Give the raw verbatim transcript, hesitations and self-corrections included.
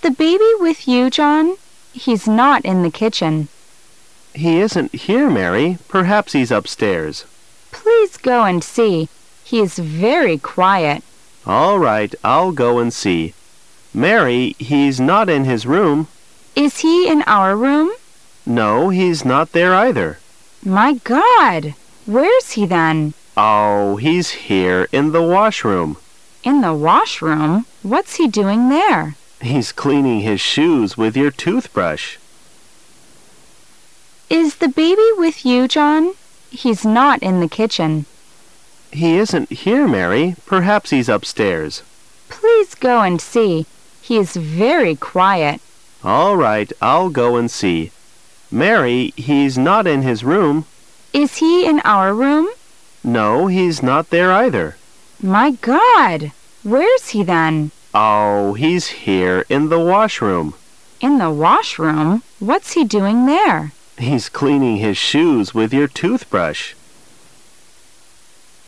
the baby with you, John? He's not in the kitchen. He isn't here, Mary. Perhaps he's upstairs. Please go and see. He is very quiet. All right, I'll go and see. Mary, he's not in his room. Is he in our room? No, he's not there either. My God! Where's he then? Oh, he's here in the washroom. In the washroom? What's he doing there? He's cleaning his shoes with your toothbrush. Is the baby with you, John? He's not in the kitchen. He isn't here, Mary. Perhaps he's upstairs. Please go and see. He is very quiet. All right, I'll go and see. Mary, he's not in his room. Is he in our room? No, he's not there either. My God! Where's he then? Oh, he's here in the washroom. In the washroom? What's he doing there? He's cleaning his shoes with your toothbrush.